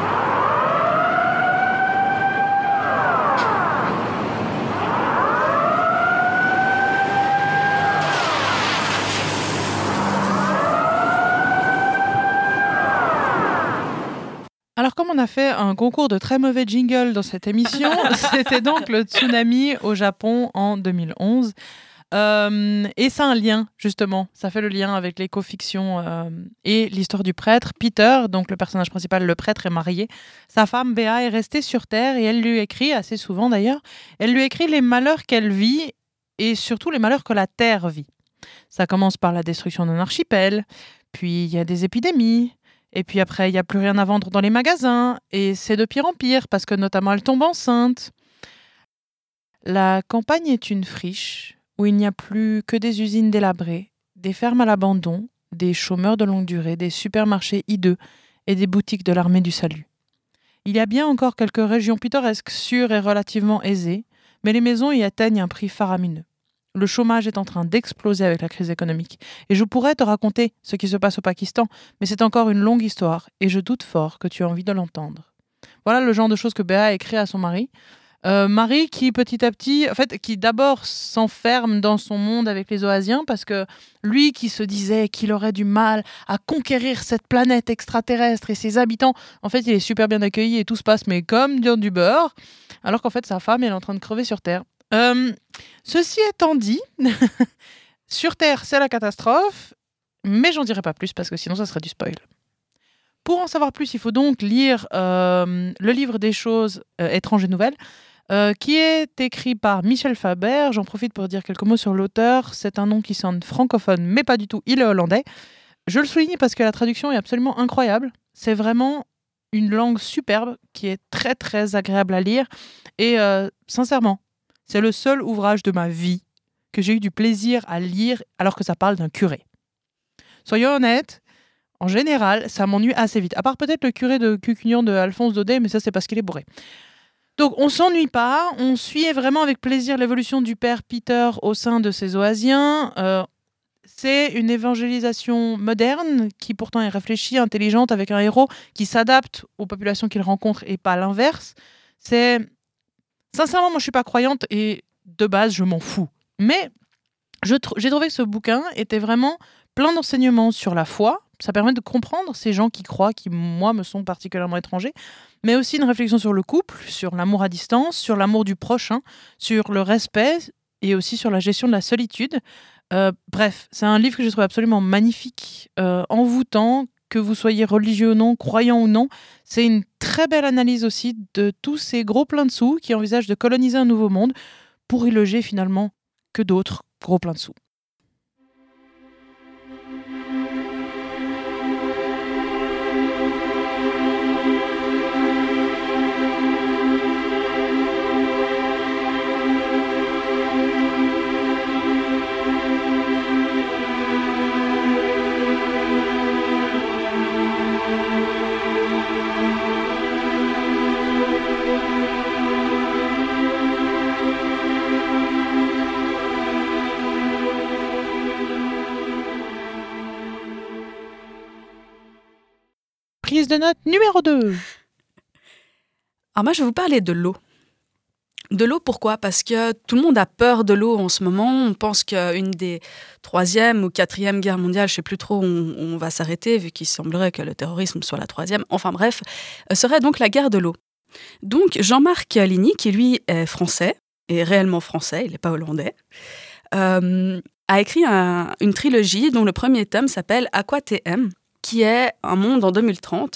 Alors, comme on a fait un concours de très mauvais jingle dans cette émission, c'était donc le tsunami au Japon en deux mille onze. Euh, et ça a un lien, justement. Ça fait le lien avec l'écofiction euh, et l'histoire du prêtre. Peter, donc le personnage principal, le prêtre, est marié. Sa femme, Béa, est restée sur Terre et elle lui écrit, assez souvent d'ailleurs, elle lui écrit les malheurs qu'elle vit et surtout les malheurs que la Terre vit. Ça commence par la destruction d'un archipel, puis il y a des épidémies. Et puis après, il n'y a plus rien à vendre dans les magasins. Et c'est de pire en pire, parce que notamment, elle tombe enceinte. La campagne est une friche où il n'y a plus que des usines délabrées, des fermes à l'abandon, des chômeurs de longue durée, des supermarchés hideux et des boutiques de l'armée du salut. Il y a bien encore quelques régions pittoresques sûres et relativement aisées, mais les maisons y atteignent un prix faramineux. Le chômage est en train d'exploser avec la crise économique. Et je pourrais te raconter ce qui se passe au Pakistan, mais c'est encore une longue histoire, et je doute fort que tu aies envie de l'entendre. Voilà le genre de choses que Béa a écrit à son mari. Euh, mari qui, petit à petit, en fait, qui d'abord s'enferme dans son monde avec les Oasiens, parce que lui qui se disait qu'il aurait du mal à conquérir cette planète extraterrestre et ses habitants, en fait, il est super bien accueilli et tout se passe, mais comme dans du beurre, alors qu'en fait, sa femme, elle est en train de crever sur Terre. Euh, ceci étant dit, sur Terre, c'est la catastrophe, mais j'en dirai pas plus parce que sinon ça serait du spoil. Pour en savoir plus, il faut donc lire euh, le livre des choses euh, étranges et nouvelles, euh, qui est écrit par Michel Faber. J'en profite pour dire quelques mots sur l'auteur. C'est un nom qui sonne francophone, mais pas du tout, il est hollandais. Je le souligne parce que la traduction est absolument incroyable. C'est vraiment une langue superbe qui est très très agréable à lire. Et euh, sincèrement, c'est le seul ouvrage de ma vie que j'ai eu du plaisir à lire alors que ça parle d'un curé. Soyons honnêtes, en général, ça m'ennuie assez vite. À part peut-être le curé de Cucugnan de Alphonse Daudet, mais ça c'est parce qu'il est bourré. Donc on s'ennuie pas, on suit vraiment avec plaisir l'évolution du père Peter au sein de ces Oasiens. Euh, c'est une évangélisation moderne qui pourtant est réfléchie, intelligente, avec un héros qui s'adapte aux populations qu'il rencontre et pas l'inverse. C'est... Sincèrement, moi, je suis pas croyante et de base, je m'en fous. Mais je tr- j'ai trouvé que ce bouquin était vraiment plein d'enseignements sur la foi. Ça permet de comprendre ces gens qui croient, qui, moi, me sont particulièrement étrangers. Mais aussi une réflexion sur le couple, sur l'amour à distance, sur l'amour du prochain, sur le respect et aussi sur la gestion de la solitude. Euh, bref, c'est un livre que j'ai trouvé absolument magnifique, euh, envoûtant, que vous soyez religieux ou non, croyant ou non. C'est une très belle analyse aussi de tous ces gros pleins de sous qui envisagent de coloniser un nouveau monde pour y loger finalement que d'autres gros pleins de sous. Prise de note numéro deux. Alors moi, je vais vous parler de l'eau. De l'eau, pourquoi ? Parce que tout le monde a peur de l'eau en ce moment. On pense qu'une des troisième ou quatrième guerres mondiales, je ne sais plus trop où on, on va s'arrêter, vu qu'il semblerait que le terrorisme soit la troisième. Enfin bref, serait donc la guerre de l'eau. Donc Jean-Marc Ligny, qui lui est français, est réellement français, il n'est pas hollandais, euh, a écrit un, une trilogie dont le premier tome s'appelle Aqua T M, qui est un monde en deux mille trente,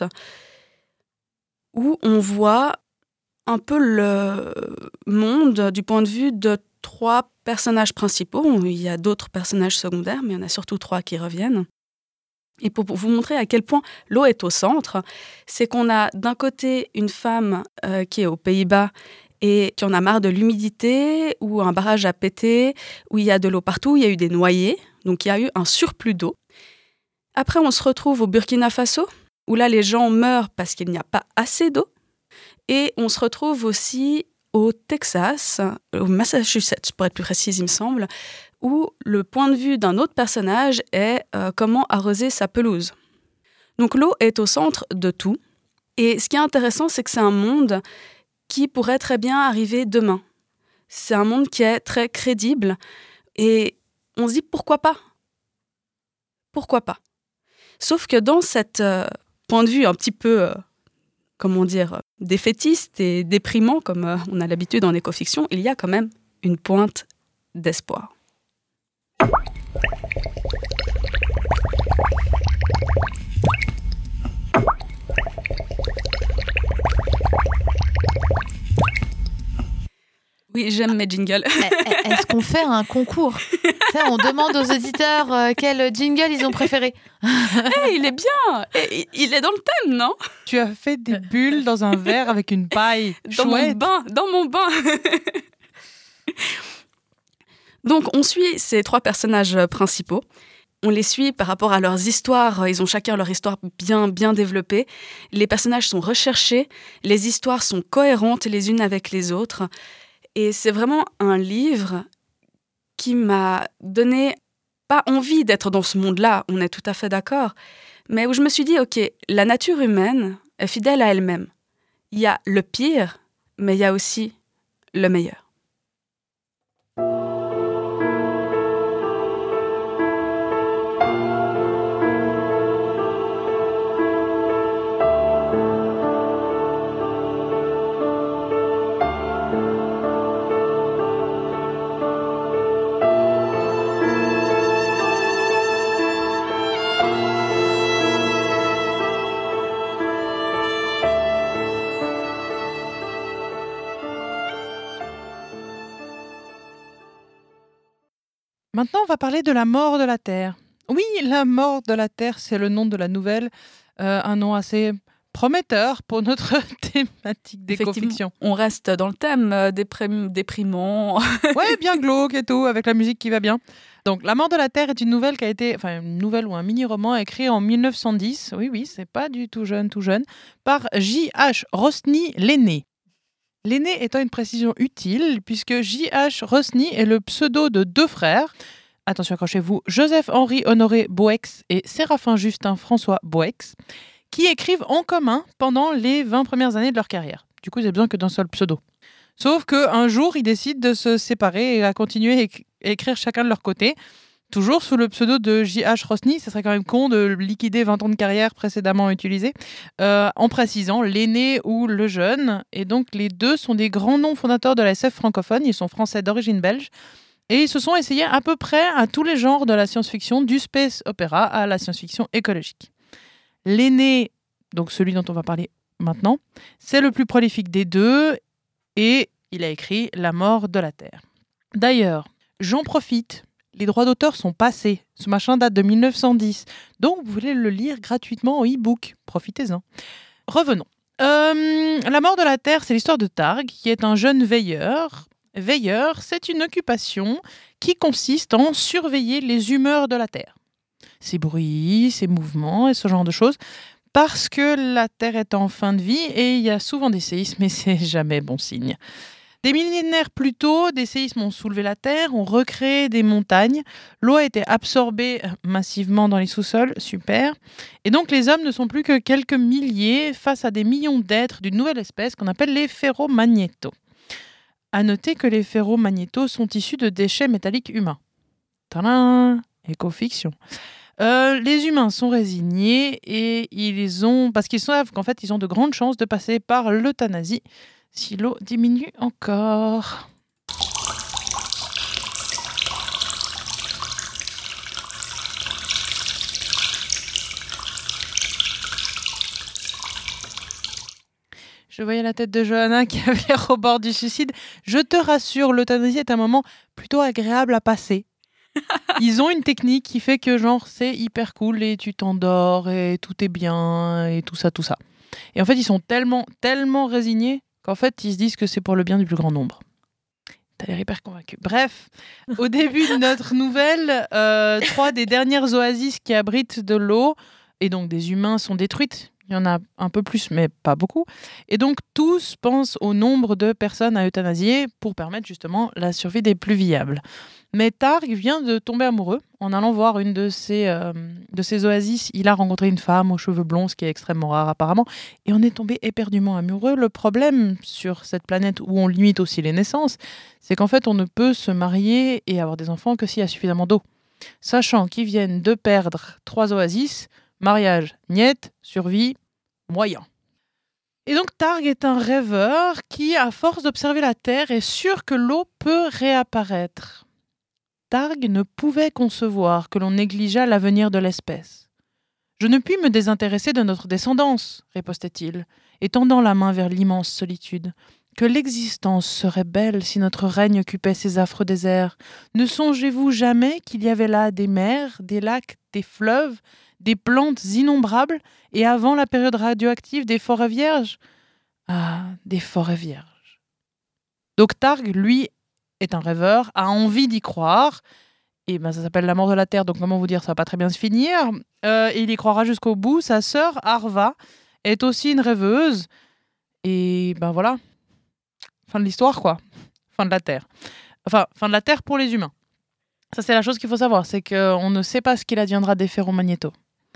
où on voit un peu le monde du point de vue de trois personnages principaux. Il y a d'autres personnages secondaires, mais il y en a surtout trois qui reviennent. Et pour vous montrer à quel point l'eau est au centre, c'est qu'on a d'un côté une femme euh, qui est aux Pays-Bas et qui en a marre de l'humidité, où un barrage a pété, où il y a de l'eau partout, il y a eu des noyés, donc il y a eu un surplus d'eau. Après, on se retrouve au Burkina Faso, où là, les gens meurent parce qu'il n'y a pas assez d'eau. Et on se retrouve aussi au Texas, au Massachusetts, pour être plus précise, il me semble, où le point de vue d'un autre personnage est euh, comment arroser sa pelouse. Donc l'eau est au centre de tout. Et ce qui est intéressant, c'est que c'est un monde qui pourrait très bien arriver demain. C'est un monde qui est très crédible. Et on se dit, pourquoi pas ? Pourquoi pas ? Sauf que dans cet euh, point de vue un petit peu... Euh, comment dire, défaitiste et déprimant, comme euh, on a l'habitude en écofiction, il y a quand même une pointe d'espoir. Oui, j'aime mes jingles. Est-ce qu'on fait un concours ? Ça, on demande aux auditeurs euh, quel jingle ils ont préféré. Hey, il est bien. Hey, il est dans le thème, non ? Tu as fait des bulles dans un verre avec une paille. Dans Chouette. mon bain, dans mon bain. Donc, on suit ces trois personnages principaux. On les suit par rapport à leurs histoires. Ils ont chacun leur histoire bien, bien développée. Les personnages sont recherchés. Les histoires sont cohérentes les unes avec les autres. Et c'est vraiment un livre qui m'a donné, pas envie d'être dans ce monde-là, on est tout à fait d'accord, mais où je me suis dit, ok, la nature humaine est fidèle à elle-même. Il y a le pire, mais il y a aussi le meilleur. Maintenant, on va parler de la mort de la Terre. Oui, la mort de la Terre, c'est le nom de la nouvelle. Euh, un nom assez prometteur pour notre thématique d'écofiction. On reste dans le thème euh, déprim- déprimant. Ouais, bien glauque et tout, avec la musique qui va bien. Donc, La mort de la Terre est une nouvelle qui a été, enfin, une nouvelle ou un mini-roman écrit en mille neuf cent dix. Oui, oui, c'est pas du tout jeune, tout jeune, par J H Rosny l'aîné. L'aîné étant une précision utile, puisque J H Rosny est le pseudo de deux frères. Attention, accrochez-vous, Joseph-Henri Honoré Boex et Séraphin Justin François Boex, qui écrivent en commun pendant les vingt premières années de leur carrière. Du coup, ils n'ont besoin que d'un seul pseudo. Sauf qu'un jour, ils décident de se séparer et à continuer à écrire chacun de leur côté, toujours sous le pseudo de J H Rosny. Ça serait quand même con de liquider vingt ans de carrière précédemment utilisés, euh, en précisant l'aîné ou le jeune. Et donc, les deux sont des grands noms fondateurs de la S F francophone. Ils sont français d'origine belge. Et ils se sont essayés à peu près à tous les genres de la science-fiction, du space opéra à la science-fiction écologique. L'aîné, donc celui dont on va parler maintenant, c'est le plus prolifique des deux et il a écrit La mort de la Terre. D'ailleurs, j'en profite, les droits d'auteur sont passés. Ce machin date de mille neuf cent dix, donc vous pouvez le lire gratuitement en e-book. Profitez-en. Revenons. Euh, La mort de la Terre, c'est l'histoire de Targ, qui est un jeune veilleur. Veilleur, c'est une occupation qui consiste en surveiller les humeurs de la Terre. Ses bruits, ses mouvements et ce genre de choses. Parce que la Terre est en fin de vie et il y a souvent des séismes et c'est jamais bon signe. Des millénaires plus tôt, des séismes ont soulevé la Terre, ont recréé des montagnes. L'eau a été absorbée massivement dans les sous-sols, super. Et donc les hommes ne sont plus que quelques milliers face à des millions d'êtres d'une nouvelle espèce qu'on appelle les ferromagnétos. À noter que les ferromagnétos sont issus de déchets métalliques humains. Tadam ! Éco-fiction. Euh, les humains sont résignés et ils ont, parce qu'ils savent qu'en fait ils ont de grandes chances de passer par l'euthanasie si l'eau diminue encore. Je voyais la tête de Johanna qui avait l'air au bord du suicide. Je te rassure, l'euthanasie est un moment plutôt agréable à passer. Ils ont une technique qui fait que genre c'est hyper cool et tu t'endors et tout est bien et tout ça, tout ça. Et en fait, ils sont tellement, tellement résignés qu'en fait, ils se disent que c'est pour le bien du plus grand nombre. T'as l'air hyper convaincu. Bref, au début de notre nouvelle, euh, trois des dernières oasis qui abritent de l'eau et donc des humains sont détruites. Il y en a un peu plus, mais pas beaucoup. Et donc, tous pensent au nombre de personnes à euthanasier pour permettre justement la survie des plus viables. Mais Targ vient de tomber amoureux en allant voir une de ces, euh, de ces oasis. Il a rencontré une femme aux cheveux blonds, ce qui est extrêmement rare apparemment. Et on est tombé éperdument amoureux. Le problème sur cette planète où on limite aussi les naissances, c'est qu'en fait, on ne peut se marier et avoir des enfants que s'il y a suffisamment d'eau. Sachant qu'ils viennent de perdre trois oasis, mariage, niet, survie, moyen. Et donc Targ est un rêveur qui, à force d'observer la Terre, est sûr que l'eau peut réapparaître. Targ ne pouvait concevoir que l'on négligeât l'avenir de l'espèce. « Je ne puis me désintéresser de notre descendance, ripostait-il, et tendant la main vers l'immense solitude. Que l'existence serait belle si notre règne occupait ces affreux déserts. Ne songez-vous jamais qu'il y avait là des mers, des lacs, des fleuves, des plantes innombrables, et avant la période radioactive, des forêts vierges ? Ah, des forêts vierges. » Donc Targ, lui, est un rêveur, a envie d'y croire, et ben ça s'appelle la mort de la Terre, donc comment vous dire, ça va pas très bien se finir, euh, et il y croira jusqu'au bout. Sa sœur, Arva, est aussi une rêveuse, et ben voilà, fin de l'histoire quoi, fin de la Terre. Enfin, fin de la Terre pour les humains. Ça c'est la chose qu'il faut savoir, c'est qu'on ne sait pas ce qu'il adviendra des ferromagnétos.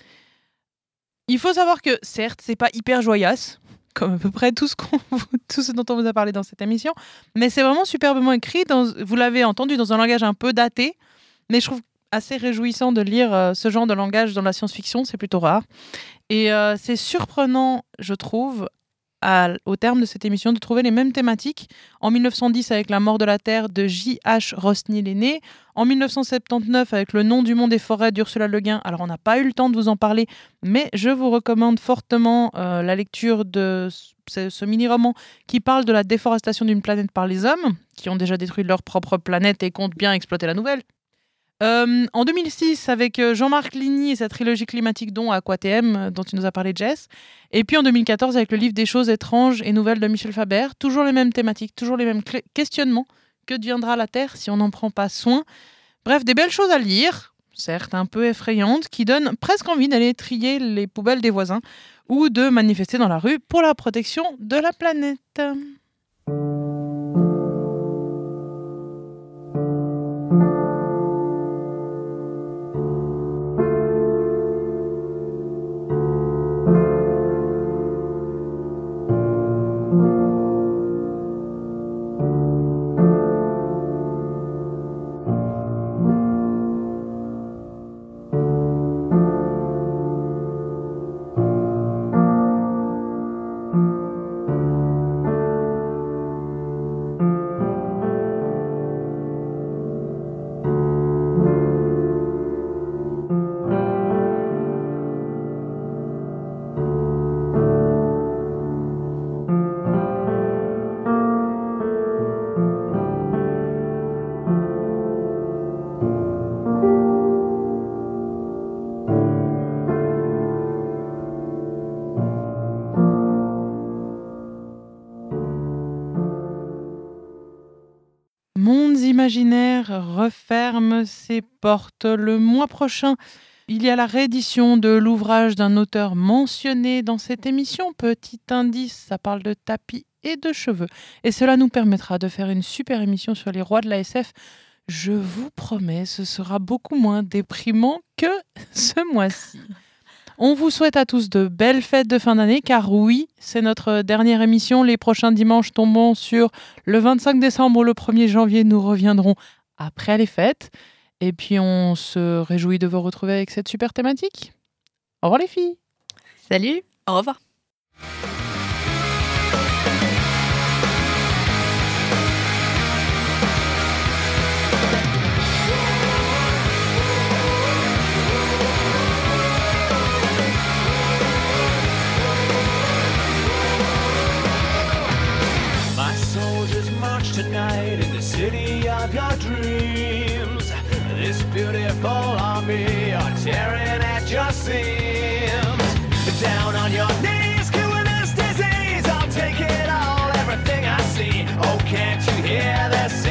Il faut savoir que, certes, c'est pas hyper joyasse, comme à peu près tout ce, qu'on, tout ce dont on vous a parlé dans cette émission, mais c'est vraiment superbement écrit. Dans, vous l'avez entendu dans un langage un peu daté, mais je trouve assez réjouissant de lire euh, ce genre de langage dans la science-fiction, c'est plutôt rare. Et euh, c'est surprenant, je trouve, à, au terme de cette émission, de trouver les mêmes thématiques. En mille neuf cent dix, avec La mort de la Terre de J H Rossny l'aîné. En mille neuf cent soixante-dix-neuf, avec Le nom du monde des forêts d'Ursula Le Guin. Alors, on n'a pas eu le temps de vous en parler, mais je vous recommande fortement euh, la lecture de ce, ce mini-roman qui parle de la déforestation d'une planète par les hommes, qui ont déjà détruit leur propre planète et comptent bien exploiter la nouvelle. Euh, en deux mille six, avec Jean-Marc Ligny et sa trilogie climatique dont Aquatm, dont tu nous as parlé, Jess. Et puis en deux mille quatorze, avec le livre Des choses étranges et nouvelles de Michel Faber. Toujours les mêmes thématiques, toujours les mêmes cl- questionnements. Que deviendra la Terre si on n'en prend pas soin ? Bref, des belles choses à lire, certes un peu effrayantes, qui donnent presque envie d'aller trier les poubelles des voisins ou de manifester dans la rue pour la protection de la planète. Mondes imaginaires referme ses portes. Le mois prochain, il y a la réédition de l'ouvrage d'un auteur mentionné dans cette émission. Petit indice, ça parle de tapis et de cheveux. Et cela nous permettra de faire une super émission sur les rois de la S F. Je vous promets, ce sera beaucoup moins déprimant que ce mois-ci. On vous souhaite à tous de belles fêtes de fin d'année, car oui, c'est notre dernière émission. Les prochains dimanches tombant sur le vingt-cinq décembre ou le premier janvier. Nous reviendrons après les fêtes. Et puis, on se réjouit de vous retrouver avec cette super thématique. Au revoir les filles. Salut. Au revoir. My soldiers march tonight in the city of your dreams. This beautiful army are tearing at your seams. Down on your knees, killing this disease. I'll take it all, everything I see. Oh, can't you hear this?